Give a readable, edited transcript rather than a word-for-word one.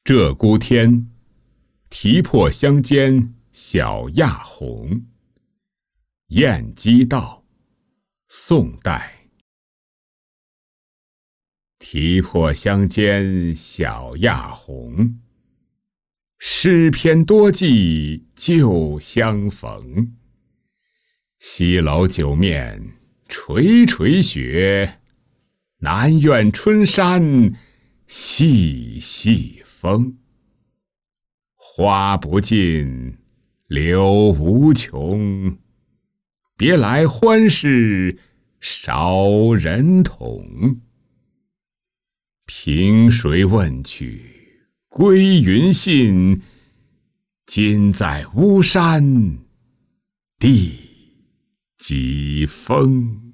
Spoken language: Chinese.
鹧鸪天，啼破乡间小亚红。燕击道，宋代。啼破乡间小亚红，诗篇多记旧相逢。西楼九面垂垂雪，南苑春山细细风。花不尽，柳无穷，别来欢事少人同。凭谁问去归云信？今在巫山地几风。